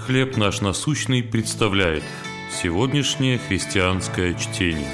«Хлеб наш насущный» представляет сегодняшнее христианское чтение.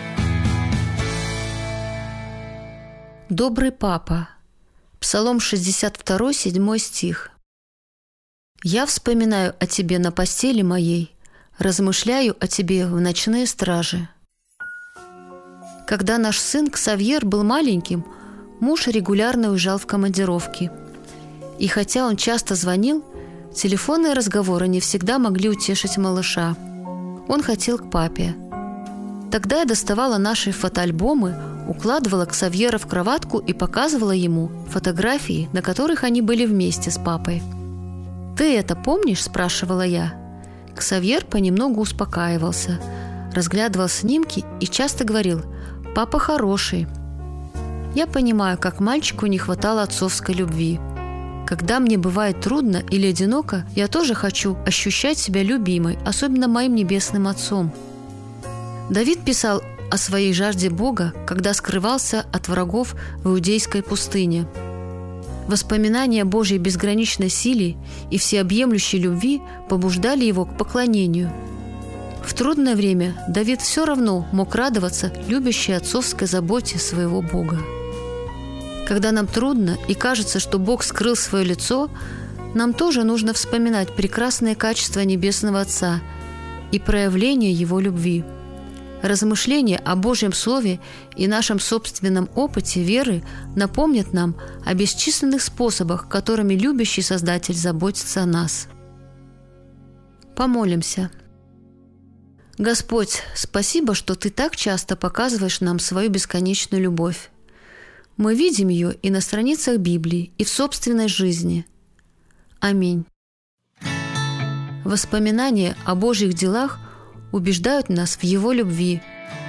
Добрый папа. Псалом 62, 7 стих. «Я вспоминаю о тебе на постели моей, размышляю о тебе в ночные стражи». Когда наш сын Ксавьер был маленьким, муж регулярно уезжал в командировки. И хотя он часто звонил, телефонные разговоры не всегда могли утешить малыша. Он хотел к папе. Тогда я доставала наши фотоальбомы, укладывала Ксавьера в кроватку и показывала ему фотографии, на которых они были вместе с папой. «Ты это помнишь?» – спрашивала я. Ксавьер понемногу успокаивался, разглядывал снимки и часто говорил: «Папа хороший». Я понимаю, как мальчику не хватало отцовской любви. Когда мне бывает трудно или одиноко, я тоже хочу ощущать себя любимой, особенно моим небесным Отцом. Давид писал о своей жажде Бога, когда скрывался от врагов в иудейской пустыне. Воспоминания о Божьей безграничной силе и всеобъемлющей любви побуждали его к поклонению. В трудное время Давид все равно мог радоваться любящей отцовской заботе своего Бога. Когда нам трудно и кажется, что Бог скрыл свое лицо, нам тоже нужно вспоминать прекрасные качества Небесного Отца и проявление Его любви. Размышления о Божьем Слове и нашем собственном опыте веры напомнят нам о бесчисленных способах, которыми любящий Создатель заботится о нас. Помолимся. Господь, спасибо, что Ты так часто показываешь нам свою бесконечную любовь. Мы видим ее и на страницах Библии, и в собственной жизни. Аминь. Воспоминания о Божьих делах убеждают нас в Его любви.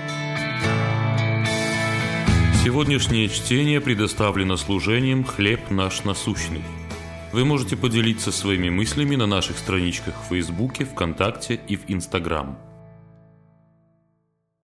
Сегодняшнее чтение предоставлено служением «Хлеб наш насущный». Вы можете поделиться своими мыслями на наших страничках в Фейсбуке, ВКонтакте и в Инстаграм.